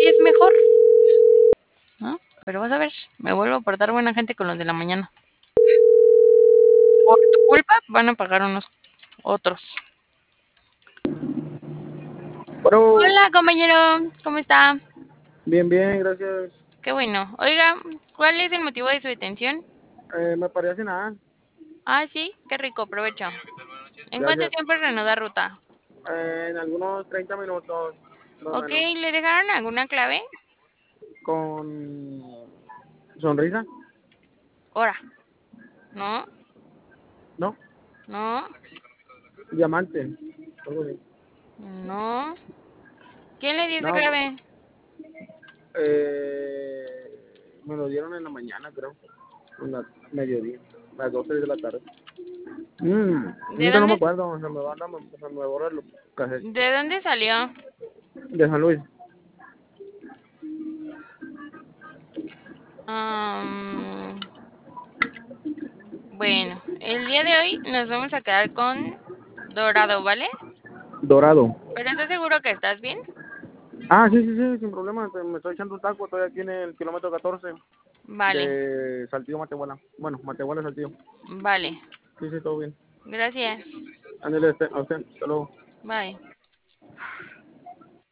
sí es mejor, ¿no? Pero vas a ver, me vuelvo a portar buena gente con los de la mañana. Por tu culpa van a pagar unos otros. Bueno, Hola, compañero, ¿cómo está? bien, bien, gracias. Qué bueno. Oiga, ¿cuál es el motivo de su detención? Me parece nada. Ah, sí, qué rico, provecho. ¿En cuánto Gracias. tiempo reanuda ruta? En algunos 30 minutos, más o Ok, menos. ¿le dejaron alguna clave? Con sonrisa, Ahora, ¿no? ¿no? ¿No? Diamante, algo así. ¿No? ¿Quién le dio esa No, clave? me lo dieron en la mañana, creo. En la mediodía, a las 12 de la tarde. ¿De Ahorita no me dónde, acuerdo, se me borra el cassette. de dónde salió? De San Luis. Am, bueno, el día de hoy nos vamos a quedar con Dorado, ¿vale? Dorado. ¿Pero estás seguro que estás bien? Ah, sí, sí, sí, sin problema. Me estoy echando un taco, estoy aquí en el kilómetro 14 Vale, de Saltillo, Matehuala. Bueno, Matehuala, Saltillo. vale. Sí, sí, todo bien. Gracias. Ándale, a usted, hasta luego. Bye.